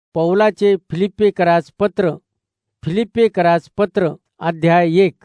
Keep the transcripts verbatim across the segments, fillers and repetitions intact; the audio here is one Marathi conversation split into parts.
पौलाचे फिलिप्पेकरास पत्र फिलिप्पेकरास पत्र अध्याय एक.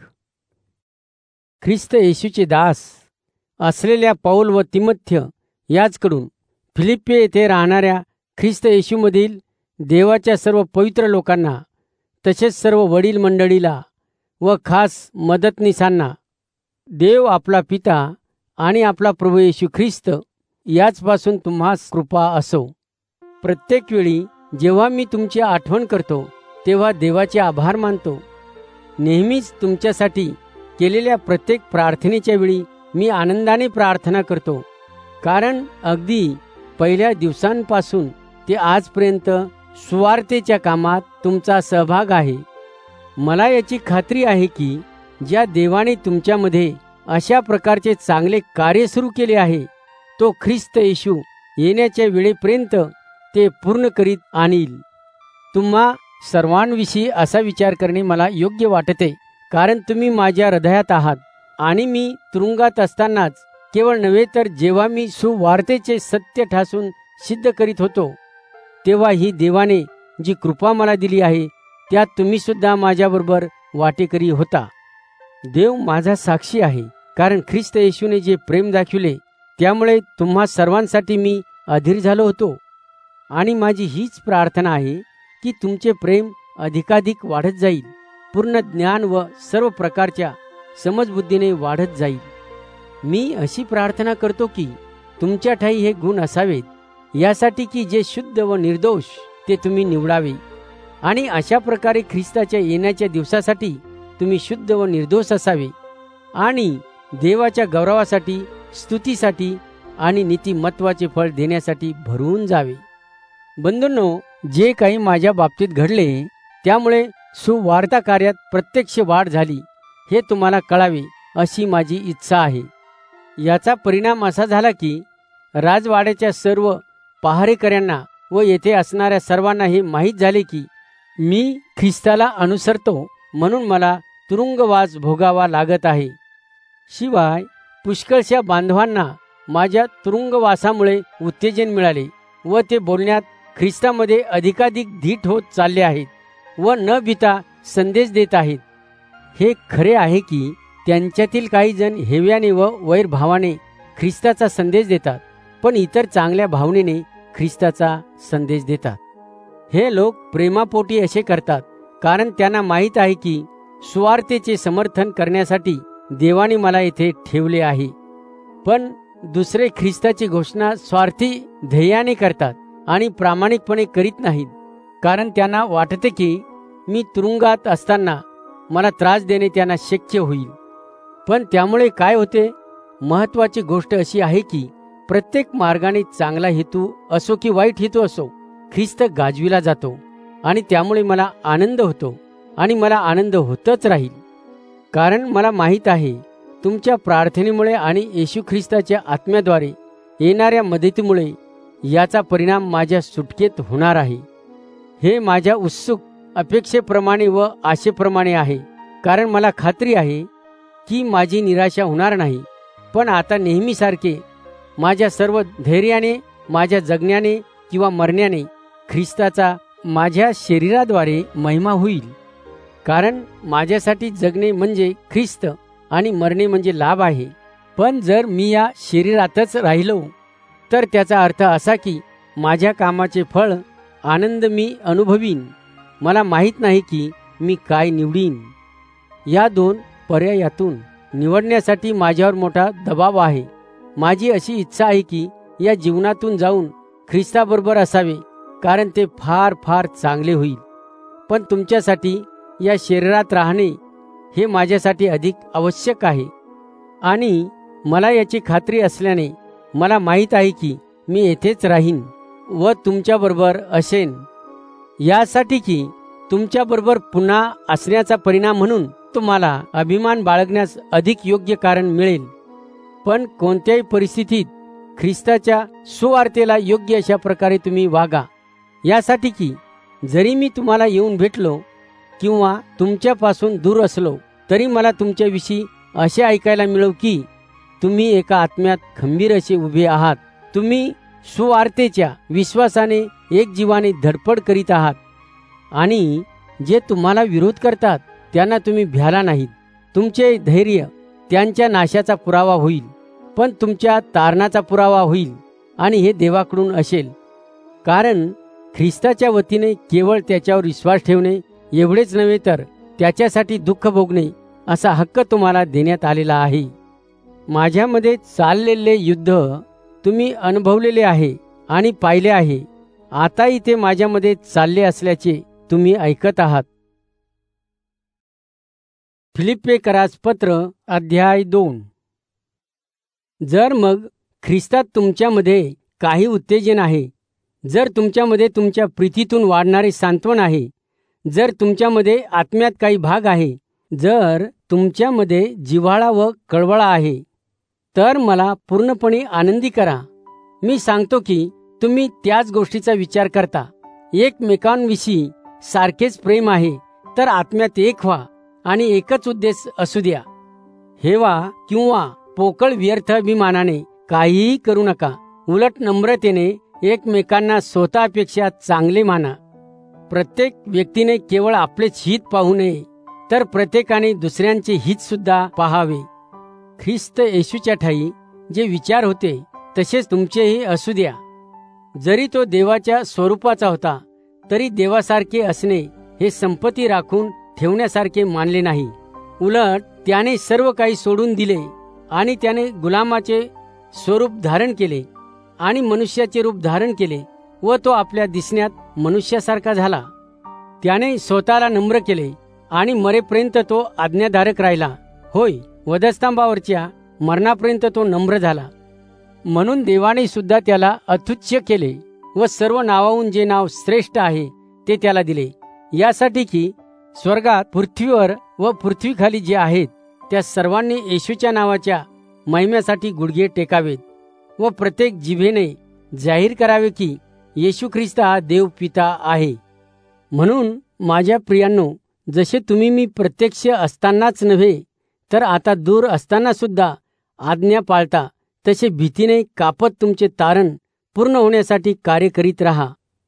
ख्रिस्त येशूचे दास असलेल्या पौल व तिमोथेय याचकडून फिलिप्पे येथे राहणाऱ्या ख्रिस्त येशूमधील देवाच्या सर्व पवित्र लोकांना, तसेच सर्व वडील मंडळीला व खास मदतनीसांना, देव आपला पिता आणि आपला प्रभू येशू ख्रिस्त याचपासून तुम्हास कृपा असो. प्रत्येक वेळी जेव्हा मी तुमची आठवण करतो तेव्हा देवाचे आभार मानतो. नेहमीच तुमच्यासाठी केलेल्या प्रत्येक प्रार्थनेच्या वेळी मी आनंदाने प्रार्थना करतो, कारण अगदी पहिल्या दिवसांपासून ते आजपर्यंत सुवार्तेच्या कामात तुमचा सहभाग आहे. मला याची खात्री आहे की ज्या देवाने तुमच्यामध्ये अशा प्रकारचे चांगले कार्य सुरू केले आहे, तो ख्रिस्त येशू येण्याच्या वेळेपर्यंत ते पूर्ण करीत आणील. तुम्हा सर्वांविषयी असा विचार करणे मला योग्य वाटते, कारण तुम्ही माझ्या हृदयात आहात. आणि मी तुरुंगात असतानाच केवळ नव्हे, तर जेव्हा मी सुवार्तेचे सत्य ठासून सिद्ध करीत होतो, तेव्हा ही देवाने जी कृपा मला दिली आहे, त्यात तुम्ही सुद्धा माझ्याबरोबर वाटेकरी होता. देव माझा साक्षी आहे, कारण ख्रिस्त येशूने जे प्रेम दाखविले त्यामुळे तुम्हा सर्वांसाठी मी अधीर झालो होतो. आणि माझी हीच प्रार्थना आहे की तुमचे प्रेम अधिकाधिक वाढत जाईल, पूर्ण ज्ञान व सर्व प्रकारच्या समजबुद्धीने वाढत जाईल. मी अशी प्रार्थना करतो की तुमच्या ठाई हे गुण असावेत, यासाठी की जे शुद्ध व निर्दोष ते तुम्ही निवडावे. आणि अशा प्रकारे ख्रिस्ताच्या येण्याच्या दिवसासाठी तुम्ही शुद्ध व निर्दोष असावे आणि देवाच्या गौरवासाठी, स्तुतीसाठी आणि नीतिमत्वाचे फळ देण्यासाठी भरून जावे. बंधूंनो, जे काही माझ्या बाबतीत घडले त्यामुळे सुवार्ता कार्यात प्रत्यक्ष वाढ झाली हे तुम्हाला कळावे अशी माझी इच्छा आहे. याचा परिणाम असा झाला की राजवाड्याच्या सर्व पहारेकऱ्यांना व येथे असणाऱ्या सर्वांना हे माहीत झाले की मी ख्रिस्ताला अनुसरतो, म्हणून मला तुरुंगवास भोगावा लागत आहे. शिवाय पुष्कळशा बांधवांना माझ्या तुरुंगवासामुळे उत्तेजन मिळाले व ते बोलण्यात ख्रिस्तामध्ये अधिकाधिक धीट होत चालले आहेत व न भीता संदेश देत आहेत. हे खरे आहे की त्यांच्यातील काही जण हेव्याने व वैरभावाने ख्रिस्ताचा संदेश देतात, पण इतर चांगल्या भावनेने ख्रिस्ताचा संदेश देतात. हे लोक प्रेमापोटी असे करतात, कारण त्यांना माहीत आहे की सुवार्तेचे समर्थन करण्यासाठी देवाने मला येथे ठेवले आहे. पण दुसरे ख्रिस्ताची घोषणा स्वार्थी ध्येयाने करतात आणि प्रामाणिकपणे करीत नाहीत, कारण त्यांना वाटते की मी तुरुंगात असताना मला त्रास देणे त्यांना शक्य होईल. पण त्यामुळे काय होते? महत्त्वाची गोष्ट अशी आहे की प्रत्येक मार्गाने चांगला हेतू असो की वाईट हेतू असो, ख्रिस्त गाजविला जातो आणि त्यामुळे मला आनंद होतो आणि मला आनंद होतच राहील. कारण मला माहीत आहे तुमच्या प्रार्थनेमुळे आणि येशू ख्रिस्ताच्या आत्म्याद्वारे येणाऱ्या मदतीमुळे याचा परिणाम माझ्या सुटकेत होणार आहे. हे माझ्या उत्सुक अपेक्षेप्रमाणे व आशेप्रमाणे आहे, कारण मला खात्री आहे की माझी निराशा होणार नाही. पण आता नेहमीसारखे माझ्या सर्व धैर्याने, माझ्या जगण्याने किंवा मरण्याने ख्रिस्ताचा माझ्या शरीराद्वारे महिमा होईल. कारण माझ्यासाठी जगणे म्हणजे ख्रिस्त आणि मरणे म्हणजे लाभ आहे. पण जर मी या शरीरातच राहिलो तर त्याचा अर्थ असा की माझ्या कामाचे फळ आनंद मी अनुभवीन. मला माहीत नाही की मी काय निवडीन. या दोन पर्यायातून निवडण्यासाठी माझ्यावर मोठा दबाव आहे. माझी अशी इच्छा आहे की या जीवनातून जाऊन ख्रिस्ताबरोबर असावे, कारण ते फार फार चांगले होईल. पण तुमच्यासाठी या शरीरात राहणे हे माझ्यासाठी अधिक आवश्यक आहे. आणि मला याची खात्री असल्याने मला माहीत आहे की मी येथेच राहीन व तुमच्याबरोबर असेन, यासाठी की तुमच्याबरोबर पुन्हा असण्याचा परिणाम म्हणून तुम्हाला अभिमान बाळगण्यास अधिक योग्य कारण मिळेल. पण कोणत्याही परिस्थितीत ख्रिस्ताच्या सुवार्तेला योग्य अशा प्रकारे तुम्ही वागा, यासाठी की जरी मी तुम्हाला येऊन भेटलो किंवा तुमच्यापासून दूर असलो तरी मला तुमच्याविषयी असे ऐकायला मिळो की तुम्ही एका आत्म्यात खंबीर असे उभे आहात. तुम्ही सुवार्तेच्या विश्वासाने एक जीवाने धडपड करीत आहात आणि जे तुम्हाला विरोध करतात त्यांना तुम्ही भ्याला नाहीत. तुमचे धैर्य त्यांच्या नाशाचा पुरावा होईल, पण तुमच्या तारणाचा पुरावा होईल आणि हे देवाकडून असेल. कारण ख्रिस्ताच्या वतीने केवळ त्याच्यावर विश्वास ठेवणे एवढेच नव्हे तर त्याच्यासाठी दुःख भोगणे असा हक्क तुम्हाला देण्यात आलेला आहे. माझ्यामध्ये चाललेले युद्ध तुम्ही अनुभवलेले आहे आणि पाहिले आहे. आताही ते माझ्यामध्ये चालले असल्याचे तुम्ही ऐकत आहात. फिलिप्पीकरास पत्र अध्याय दोन. जर मग ख्रिस्तात तुमच्यामध्ये काही उत्तेजन आहे, जर तुमच्यामध्ये तुमच्या प्रीतीतून वाढणारे सांत्वन आहे, जर तुमच्यामध्ये आत्म्यात काही भाग आहे, जर तुमच्यामध्ये जिव्हाळा व कळवळा आहे, तर मला पूर्णपणे आनंदी करा. मी सांगतो की तुम्ही त्याच गोष्टीचा विचार करता. एकमेकांविषयी सारखेच प्रेम आहे तर आत्म्यात एक व्हा आणि एकच उद्देश असू द्या. हेवा किंवा पोकळ व्यर्थ अभिमानाने काहीही करू नका. उलट नम्रतेने एकमेकांना स्वतःपेक्षा चांगले माना. प्रत्येक व्यक्तीने केवळ आपलेच हित पाहू नये, तर प्रत्येकाने दुसऱ्यांचे हित सुद्धा पाहावे. ख्रिस्त येशूच्या ठायी जे विचार होते तसेच तुमचेही असू द्या. जरी तो देवाच्या स्वरूपाचा होता तरी देवासारखे असणे हे संपत्ती राखून ठेवण्यासारखे मानले नाही. उलट त्याने सर्व काही सोडून दिले आणि त्याने गुलामाचे स्वरूप धारण केले आणि मनुष्याचे रूप धारण केले व तो आपल्या दिसण्यात मनुष्यासारखा झाला. त्याने स्वतःला नम्र केले आणि मरेपर्यंत तो आज्ञाधारक राहिला. होय, वधस्तंभावरच्या मरणापर्यंत तो नम्र झाला. म्हणून देवाने सुद्धा त्याला अत्युच्च केले व सर्व नावाहून जे नाव श्रेष्ठ आहे ते त्याला दिले, यासाठी की स्वर्गात, पृथ्वीवर व पृथ्वीखाली जे आहेत त्या सर्वांनी येशूच्या नावाच्या महिम्यासाठी गुडघे टेकावेत व प्रत्येक जिभेने जाहीर करावे की येशू ख्रिस्त हा देव पिता आहे. म्हणून माझ्या प्रियांनो, जसे तुम्ही मी प्रत्यक्ष असतानाच नव्हे तर आता दूर असताना सुद्धा आज्ञा पाळता, तसे भीतीने कापत तुमचे तारण पूर्ण होण्यासाठी कार्य करीत राहा.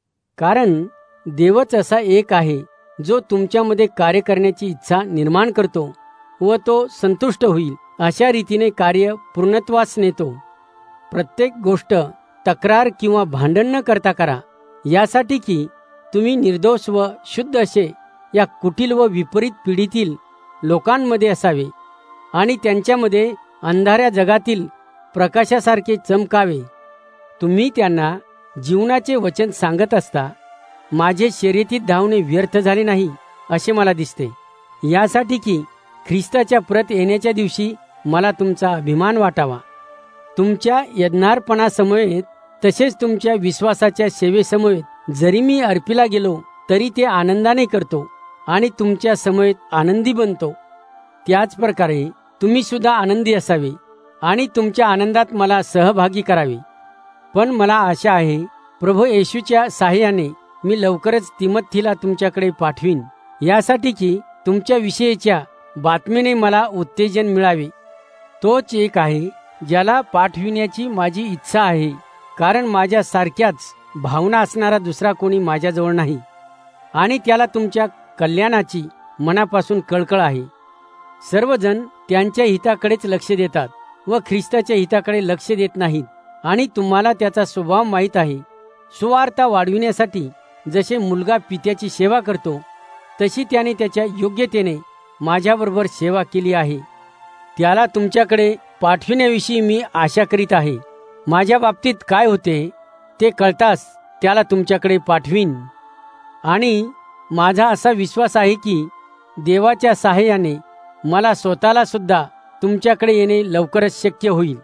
कारण देवच असा एक आहे जो तुमच्यामध्ये कार्य करण्याची इच्छा निर्माण करतो व तो संतुष्ट होईल अशा रीतीने कार्य पूर्णत्वास नेतो. प्रत्येक गोष्ट तक्रार किंवा भांडण न करता करा, यासाठी की तुम्ही निर्दोष व शुद्ध असे या कुटील व विपरीत पिढीतील लोकांमध्ये असावे आणि त्यांच्यामध्ये अंधाऱ्या जगातील प्रकाशासारखे चमकावे. तुम्ही त्यांना जीवनाचे वचन सांगत असता माझे शर्यतीत धावणे व्यर्थ झाले नाही असे मला दिसते, यासाठी की ख्रिस्ताच्या परत येण्याच्या दिवशी मला तुमचा अभिमान वाटावा. तुमच्या यज्ञार्पणासमवेत तसेच तुमच्या विश्वासाच्या सेवेसमवेत जरी मी अर्पीला गेलो तरी ते आनंदाने करतो आणि तुमच्या समवेत आनंदी बनतो. त्याच प्रकारे तुम्ही सुद्धा आनंदी असावे आणि तुमच्या आनंदात मला सहभागी करावे. पण मला आशा आहे प्रभू येशूच्या साहाय्याने मी लवकरच तिमोथीला तुमच्याकडे पाठवीन, यासाठी की तुमच्या विषयीच्या बातमीने मला उत्तेजन मिळावे. तोच एक आहे ज्याला पाठविण्याची माझी इच्छा आहे, कारण माझ्या सारख्याच भावना असणारा दुसरा कोणी माझ्याजवळ नाही आणि त्याला तुमच्या कल्याणाची मनापासून कळकळ आहे. सर्वजण त्यांच्या हिताकडेच लक्ष देतात व ख्रिस्ताच्या हिताकडे लक्ष देत नाहीत आणि तुम्हाला त्याचा स्वभाव माहीत आहे. सुवार्ता वाढविण्यासाठी जसे मुलगा पित्याची सेवा करतो तशी त्याने त्याच्या योग्यतेने माझ्याबरोबर सेवा केली आहे. त्याला तुमच्याकडे पाठविण्याविषयी मी आशा करीत आहे. माझ्या बाबतीत काय होते ते कळताच त्याला तुमच्याकडे पाठवीन आणि माझा असा विश्वास आहे की देवाच्या सहाय्याने मला स्वतःला सुद्धा तुमच्याकडे येणे लवकरच शक्य होईल.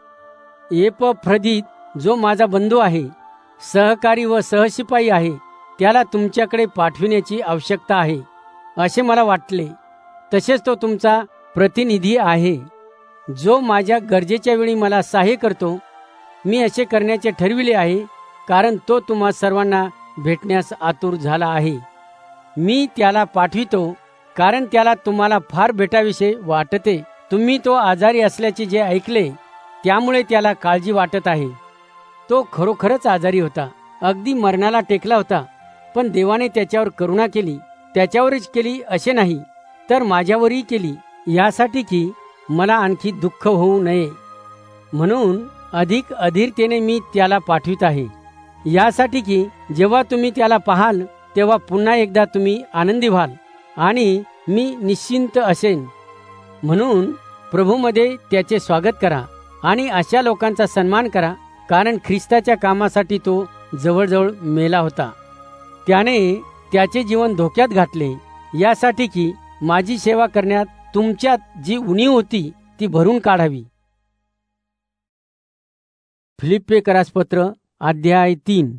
एपफ्रदीत जो माझा बंधू आहे, सहकारी व सहशिपाई आहे, त्याला तुमच्याकडे पाठविण्याची आवश्यकता आहे असे मला वाटले. तसेच तो तुमचा प्रतिनिधी आहे जो माझ्या गरजेच्या वेळी मला सहाय्य करतो. मी असे करण्याचे ठरविले आहे कारण तो तुम्हा सर्वांना भेटण्यास आतुर झाला आहे. मी त्याला पाठवितो कारण त्याला तुम्हाला फार भेटाविषयी वाटते. तुम्ही तो आजारी असल्याचे जे ऐकले त्यामुळे त्याला काळजी वाटत आहे. तो खरोखरच आजारी होता, अगदी मरणाला टेकला होता. पण देवाने त्याच्यावर करुणा केली, त्याच्यावरच केली असे नाही, तर माझ्यावरही केली, यासाठी की मला आणखी दुःख होऊ नये. म्हणून अधिक अधीरतेने मी त्याला पाठवित आहे, यासाठी की जेव्हा तुम्ही त्याला पाहाल तेव्हा पुन्हा एकदा तुम्ही आनंदी व्हाल आणि मी निश्चिंत असेन. म्हणून प्रभूमध्ये त्याचे स्वागत करा आणि अशा लोकांचा सन्मान करा, कारण ख्रिस्ताच्या कामासाठी तो जवळजवळ मेला होता. त्याने त्याचे जीवन धोक्यात घातले, यासाठी की माझी सेवा करण्यात तुमच्यात जी उणीव होती ती भरून काढावी. फिलिप्पिकरास पत्र अध्याय तीन.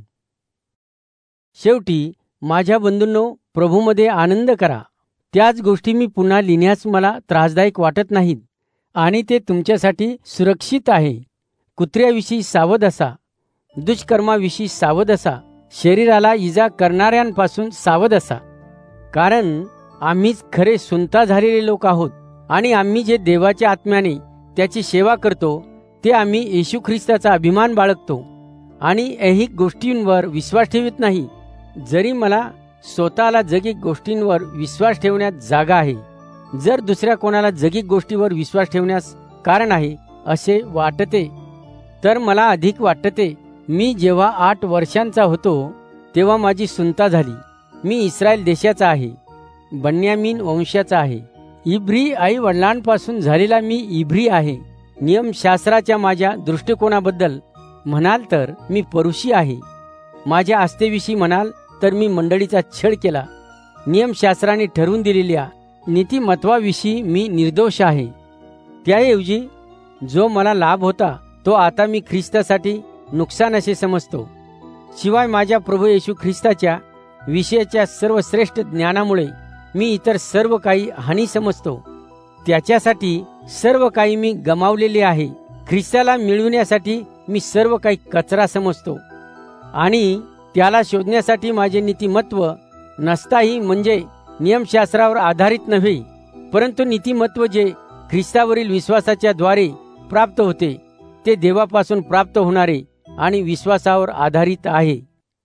शेवटी माझ्या बंधूंनो, प्रभूमध्ये आनंद करा. त्याच गोष्टी मी पुन्हा लिहिण्यास मला त्रासदायक वाटत नाहीत आणि ते तुमच्यासाठी सुरक्षित आहे. कुत्र्याविषयी सावध असा, दुष्कर्माविषयी सावध असा, शरीराला इजा करणाऱ्यांपासून सावध असा. कारण आम्हीच खरे सुनता झालेले लोक आहोत आणि आम्ही जे देवाच्या आत्म्याने त्याची सेवा करतो ते आम्ही येशू ख्रिस्ताचा अभिमान बाळगतो आणि ऐहिक गोष्टींवर विश्वास ठेवत नाही. जरी मला स्वतःला जगिक गोष्टींवर विश्वास ठेवण्यात जागा आहे, जर दुसऱ्या कोणाला जगिक गोष्टीवर विश्वास ठेवण्यास कारण आहे असे वाटते, तर मला अधिक वाटते. मी जेव्हा आठ वर्षांचा होतो तेव्हा माझी सुनता झाली. मी इस्रायल देशाचा आहे, बन्यामीन वंशाचा आहे. इब्री आई वडिलांपासून झालेला मी इब्री आहे. नियमशास्त्राच्या माझ्या दृष्टिकोनाबद्दल म्हणाल तर मी परुषी आहे. माझ्या आस्थेविषयी म्हणाल तर मी मंडळीचा छळ केला. नियमशास्त्राने ठरवून दिलेल्या नीतिमत्वाविषयी मी निर्दोष आहे. त्याऐवजी जो मला लाभ होता तो आता मी ख्रिस्तासाठी नुकसान असे समजतो. शिवाय माझ्या प्रभू येशू ख्रिस्ताच्या विषयाच्या सर्वश्रेष्ठ ज्ञानामुळे मी इतर सर्व काही हानी समजतो. त्याच्यासाठी सर्व काही मी गमावलेले आहे. ख्रिस्ताला मिळविण्यासाठी मी सर्व काही कचरा समजतो आणि त्याला शोधण्यासाठी माझे नीतिमत्व नसताही, म्हणजे नियमशास्त्रावर आधारित नव्हे, परंतु नीतिमत्व जे ख्रिस्तावरील विश्वासाच्या द्वारे प्राप्त होते ते देवापासून प्राप्त होणारे आणि विश्वासावर आधारित आहे.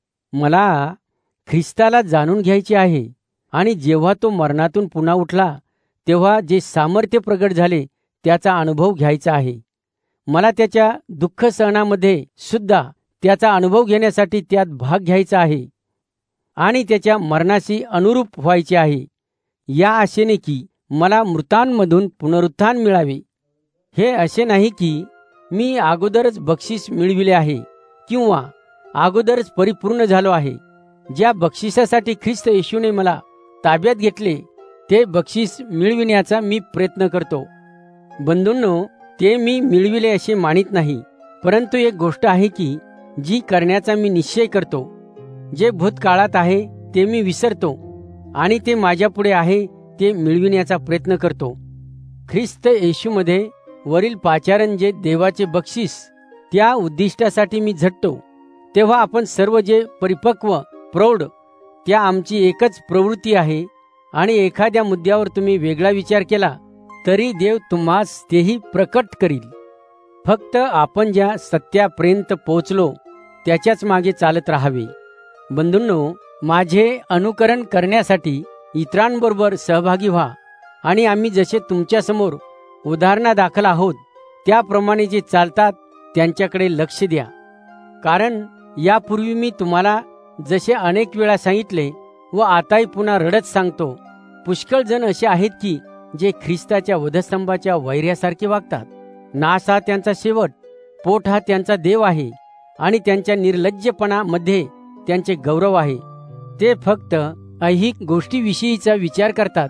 मला ख्रिस्ताला जाणून घ्यायचे आहे आणि जेव्हा तो मरणातून पुन्हा उठला तेव्हा जे सामर्थ्य प्रगट झाले त्याचा अनुभव घ्यायचा आहे. मला त्याच्या दुःख सहनामध्ये सुद्धा त्याचा अनुभव घेण्यासाठी त्यात भाग घ्यायचा आहे आणि त्याच्या मरणाशी अनुरूप व्हायचे आहे, या आशेने की मला मृतांमधून पुनरुत्थान मिळावे. हे असे नाही की मी अगोदरच बक्षीस मिळविले आहे किंवा अगोदरच परिपूर्ण झालो आहे. ज्या बक्षिसासाठी ख्रिस्त येशूने मला ताब्यात घेतले ते बक्षीस मिळविण्याचा मी प्रयत्न करतो. बंधूंनो, ते मी मिळविले असे मानित नाही, परंतु एक गोष्ट आहे की जी करण्याचा मी निश्चय करतो. जे भूतकाळात आहे ते मी विसरतो आणि ते माझ्या पुढे आहे ते मिळविण्याचा प्रयत्न करतो. ख्रिस्त येशूमध्ये वरील पाचारण जे देवाचे बक्षीस, त्या उद्दिष्टासाठी मी झटतो. तेव्हा आपण सर्व जे परिपक्व प्रौढ, त्या आमची एकच प्रवृत्ती आहे आणि एखाद्या मुद्द्यावर तुम्ही वेगळा विचार केला तरी देव तुम्हास तेही प्रकट करील. फक्त आपण ज्या सत्यापर्यंत पोहोचलो त्याच्याच मागे चालत राहावे. बंधूंनो, माझे अनुकरण करण्यासाठी इतरांबरोबर सहभागी व्हा आणि आम्ही जसे तुमच्यासमोर उदाहरणादाखल आहोत त्याप्रमाणे जे चालतात त्यांच्याकडे लक्ष द्या. कारण यापूर्वी मी तुम्हाला जसे अनेक वेळा सांगितले व आताही पुन्हा रडत सांगतो, पुष्कळ जण असे आहेत की जे ख्रिस्ताच्या वधस्तंभाच्या वैर्यासारखे वागतात. नाश हा त्यांचा शेवट, पोट हा त्यांचा देव आहे आणि त्यांच्या निर्लज्जपणामध्ये त्यांचे गौरव आहे. ते फक्त ऐहिक गोष्टीविषयीचा विचार करतात.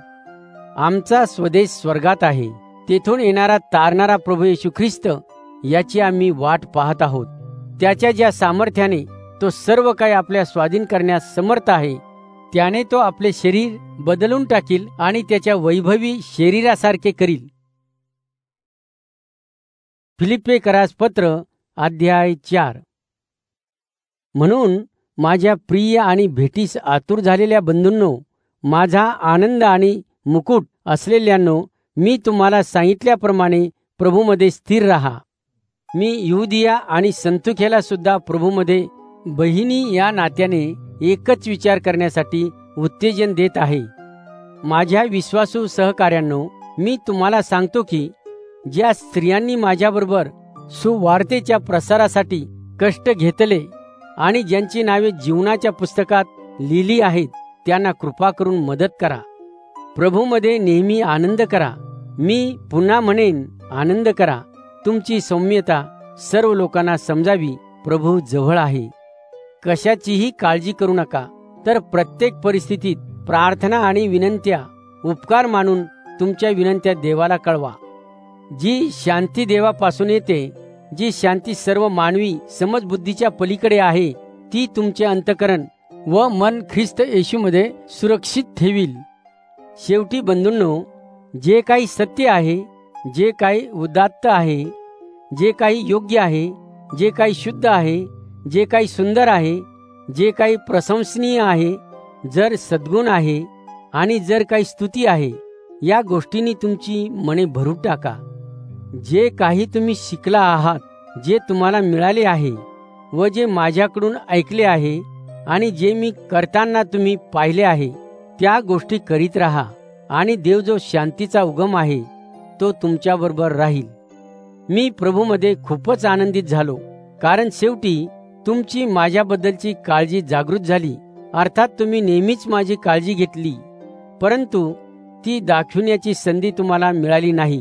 आमचा स्वदेश स्वर्गात आहे, तेथून येणारा तारणारा प्रभू येशू ख्रिस्त याची आम्ही वाट पाहत आहोत. त्याच्या ज्या सामर्थ्याने तो सर्व काही आपल्या स्वाधीन करण्यास समर्थ आहे, त्याने तो आपले शरीर बदलून टाकील आणि त्याच्या वैभवी शरीरासारखे करील. फिलिप्पिकरास पत्र अध्याय चार. म्हणून माझ्या प्रिय आणि भेटीस आतुर झालेल्या बंधूंनो, माझा आनंद आणि मुकुट असलेल्यांनो, मी तुम्हाला सांगितल्याप्रमाणे प्रभूमध्ये स्थिर राहा. मी युदिया आणि संतुखेला सुद्धा प्रभूमध्ये बहिणी या नात्याने एकच विचार करण्यासाठी उत्तेजन देत आहे. माझ्या विश्वासू सहकाऱ्यांनो, मी तुम्हाला सांगतो की ज्या स्त्रियांनी माझ्याबरोबर सुवार्तेच्या प्रसारासाठी कष्ट घेतले आणि ज्यांची नावे जीवनाच्या पुस्तकात लिहिली आहेत, त्यांना कृपा करून मदत करा. प्रभूमध्ये नेहमी आनंद करा. मी पुन्हा म्हणेन, आनंद करा. तुमची सौम्यता सर्व लोकांना समजावी. प्रभू जवळ आहे. कशाचीही काळजी करू नका, तर प्रत्येक परिस्थितीत प्रार्थना आणि विनंत्या उपकार मानून तुमच्या विनंत्या देवाला कळवा. जी शांती देवापासून येते, जी शांती सर्व मानवी समजबुद्धीच्या पलीकडे आहे, ती तुमचे अंतःकरण व मन ख्रिस्त येशूमध्ये सुरक्षित ठेवील. शेवटी बंधूंनो, जे काही सत्य आहे, जे काही उदात्त आहे, जे काही योग्य आहे, जे काही शुद्ध आहे, जे काही सुंदर आहे, जे काही प्रशंसनीय आहे, जर सद्गुण आहे आणि जर काही स्तुती आहे, या गोष्टींनी तुमची मने भरून टाका. जे काही तुम्ही शिकला आहात, जे तुम्हाला मिळाले आहे व जे माझ्याकडून ऐकले आहे आणि जे मी करताना तुम्ही पाहिले आहे, त्या गोष्टी करीत राहा आणि देव जो शांतीचा उगम आहे तो तुमच्याबरोबर राहील. मी प्रभूमध्ये खूपच आनंदित झालो, कारण शेवटी तुमची माझ्याबद्दलची काळजी जागृत झाली. अर्थात तुम्ही नेहमीच माझी काळजी घेतली, परंतु ती दाखविण्याची संधी तुम्हाला मिळाली नाही.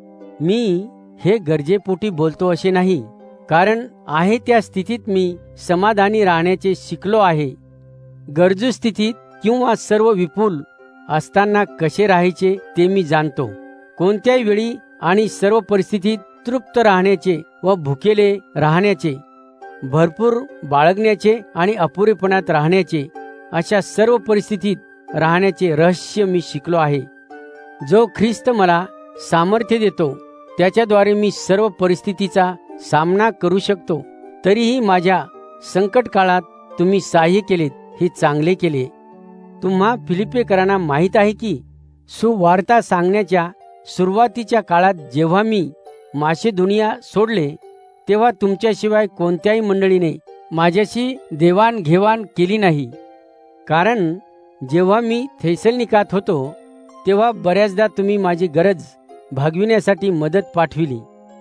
मी हे गरजेपोटी बोलतो असे नाही, कारण आहे त्या स्थितीत मी समाधानी राहण्याचे शिकलो आहे. गरजू स्थितीत किंवा सर्व विपुल असताना कसे राहायचे ते मी जाणतो. कोणत्याही वेळी आणि सर्व परिस्थितीत तृप्त राहण्याचे व भुकेले राहण्याचे, भरपूर बाळगण्याचे आणि अपुरेपणात राहण्याचे, अशा सर्व परिस्थितीत राहण्याचे रहस्य मी शिकलो आहे. जो ख्रिस्त मला सामर्थ्य देतो, त्याच्याद्वारे मी सर्व परिस्थितीचा सामना करू शकतो. तरीही माझ्या संकट काळात तुम्ही सहाय्य केलेत, हे चांगले केले. तुम्हा फिलिप्पेकरांना माहीत आहे की सुवार्ता सांगण्याच्या सुरुवातीच्या काळात जेव्हा मी मासेदोनिया सोडले, तेव्हा तुमच्याशिवाय कोणत्याही मंडळीने माझ्याशी देवाणघेवाण केली नाही. कारण जेव्हा मी थेसलनिकात होतो, तेव्हा बऱ्याचदा तुम्ही माझी गरज भागविण्यासाठी मदत पाठविली.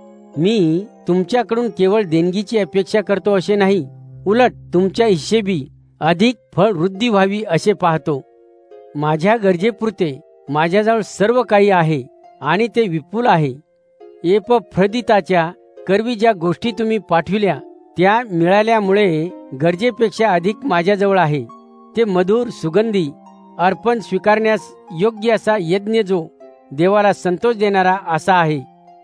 मी तुमच्याकडून केवळ देणगीची अपेक्षा करतो असे नाही, उलट तुमच्या हिशेबी अधिक फळवृद्धी व्हावी असे पाहतो. माझ्या गरजेपुरते माझ्याजवळ सर्व काही आहे आणि ते विपुल आहे. एपफ्रदिताच्या करवी ज्या गोष्टी तुम्ही पाठविल्या, त्या मिळाल्यामुळे गरजेपेक्षा अधिक माझ्याजवळ आहे. ते मधुर सुगंधी अर्पण स्वीकारण्यास योग्य असा यज्ञ, जो देवाला संतोष देणारा असा आहे.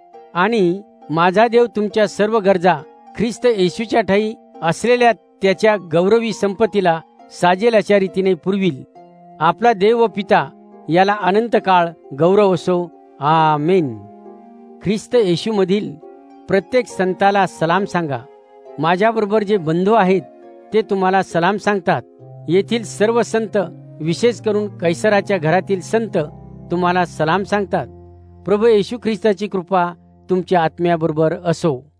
आणि माझा देव तुमच्या सर्व गरजा ख्रिस्त येशूच्या ठायी असलेल्या त्याच्या गौरवी संपत्तीला साजेल अशा रीतीने पुरविल. आपला देव व पिता याला अनंत काळ गौरव असो. आमेन. ख्रिस्त येशूमधील प्रत्येक संताला सलाम सांगा. माझ्याबरोबर जे बंधू आहेत ते तुम्हाला सलाम सांगतात. येथील सर्व संत, विशेष करून कैसराच्या घरातील संत तुम्हाला सलाम सांगतात. प्रभू येशू ख्रिस्ताची कृपा तुमच्या आत्म्याबरोबर असो.